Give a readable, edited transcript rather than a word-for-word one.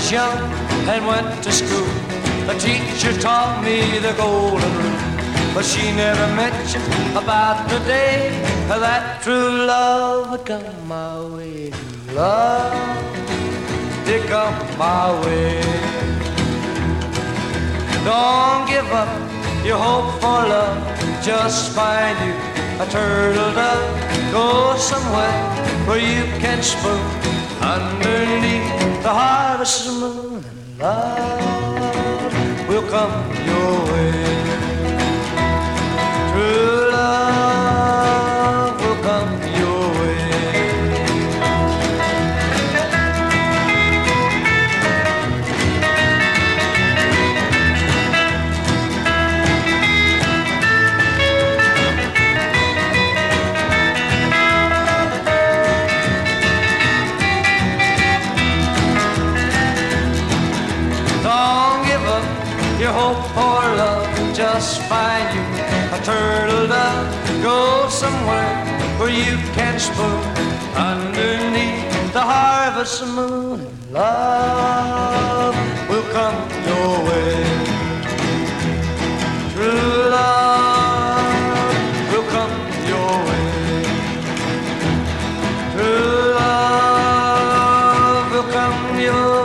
was young and went to school, the teacher taught me the golden rule. But she never mentioned about the day that true love would come my way. Love did come my way. Don't give up your hope for love. Just find you a turtle dove. Go somewhere where you can spoon underneath the harvest moon. And love will come your way. True love will come your way. Don't give up your hope for love. Just find you a turtle dove. Go somewhere where you can spoon underneath the harvest moon. Love will come your way. True love will come your way. True love will come your way.